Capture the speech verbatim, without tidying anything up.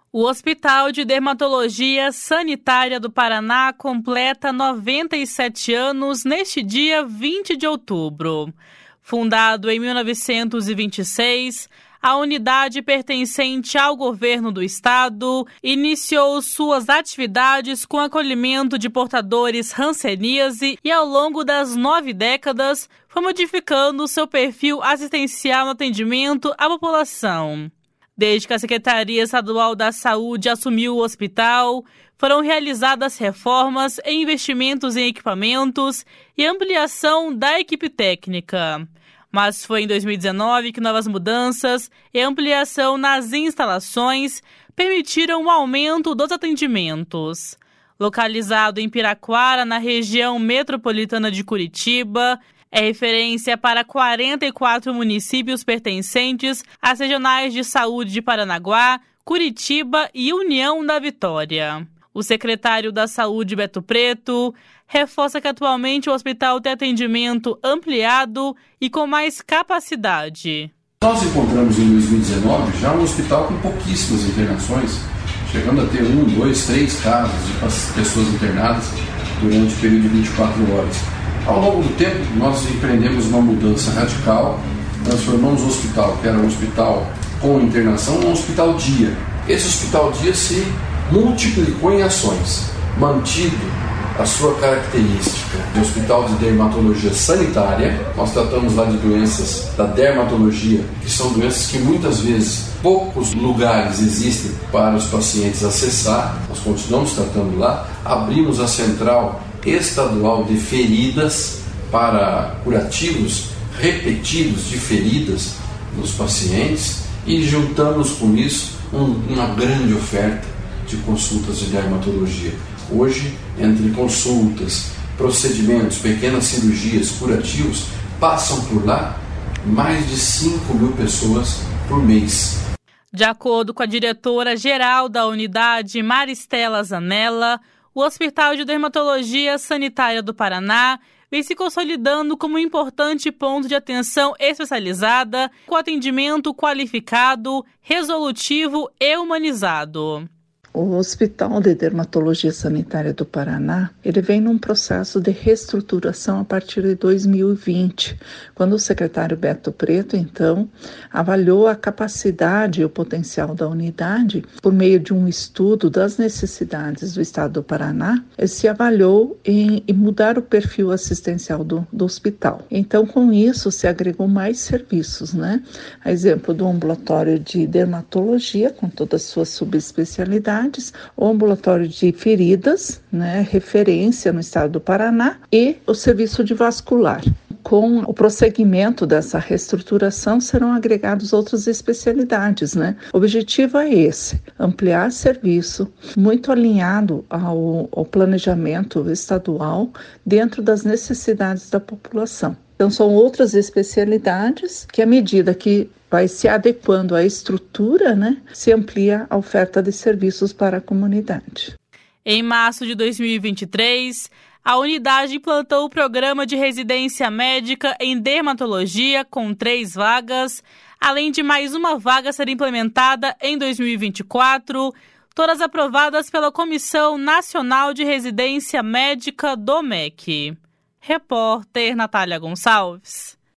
O Hospital de Dermatologia Sanitária do Paraná completa noventa e sete anos neste dia vinte de outubro. Fundado em mil novecentos e vinte e seis, a unidade pertencente ao governo do estado iniciou suas atividades com acolhimento de portadores hanseníase e, ao longo das nove décadas, foi modificando seu perfil assistencial no atendimento à população. Desde que a Secretaria Estadual da Saúde assumiu o hospital, foram realizadas reformas e investimentos em equipamentos e ampliação da equipe técnica. Mas foi em dois mil e dezenove que novas mudanças e ampliação nas instalações permitiram o aumento dos atendimentos. Localizado em Piraquara, na região metropolitana de Curitiba, é referência para quarenta e quatro municípios pertencentes às regionais de saúde de Paranaguá, Curitiba e União da Vitória. O secretário da Saúde, Beto Preto, reforça que atualmente o hospital tem atendimento ampliado e com mais capacidade. Nós encontramos em dois mil e dezenove já um hospital com pouquíssimas internações, chegando a ter um, dois, três casos de pessoas internadas durante o período de vinte e quatro horas. Ao longo do tempo, nós empreendemos uma mudança radical, transformamos o hospital, que era um hospital com internação, num hospital dia. Esse hospital dia se multiplicou em ações, mantido a sua característica de hospital de dermatologia sanitária. Nós tratamos lá de doenças da dermatologia, que são doenças que muitas vezes poucos lugares existem para os pacientes acessar. Nós continuamos tratando lá, abrimos a central estadual de feridas para curativos repetidos de feridas nos pacientes e juntamos com isso um, uma grande oferta de consultas de dermatologia. Hoje, entre consultas, procedimentos, pequenas cirurgias, curativos, passam por lá mais de cinco mil pessoas por mês. De acordo com a diretora-geral da unidade, Maristela Zanella, o Hospital de Dermatologia Sanitária do Paraná vem se consolidando como um importante ponto de atenção especializada, com atendimento qualificado, resolutivo e humanizado. O Hospital de Dermatologia Sanitária do Paraná, ele vem num processo de reestruturação a partir de dois mil e vinte, quando o secretário Beto Preto, então, avaliou a capacidade e o potencial da unidade por meio de um estudo das necessidades do estado do Paraná. Ele se avaliou em, em mudar o perfil assistencial do, do hospital. Então, com isso, se agregou mais serviços, né? A exemplo do ambulatório de dermatologia, com todas as suas subespecialidades, o ambulatório de feridas, né, referência no estado do Paraná, e o serviço de vascular. Com o prosseguimento dessa reestruturação, serão agregadas outras especialidades, né? O objetivo é esse, ampliar serviço, muito alinhado ao, ao planejamento estadual dentro das necessidades da população. Então, são outras especialidades que, à medida que vai se adequando à estrutura, né, se amplia a oferta de serviços para a comunidade. Em março de dois mil e vinte e três, a unidade implantou o programa de residência médica em dermatologia com três vagas, além de mais uma vaga ser implementada em dois mil e vinte e quatro, todas aprovadas pela Comissão Nacional de Residência Médica do M E C. Repórter Natália Gonçalves.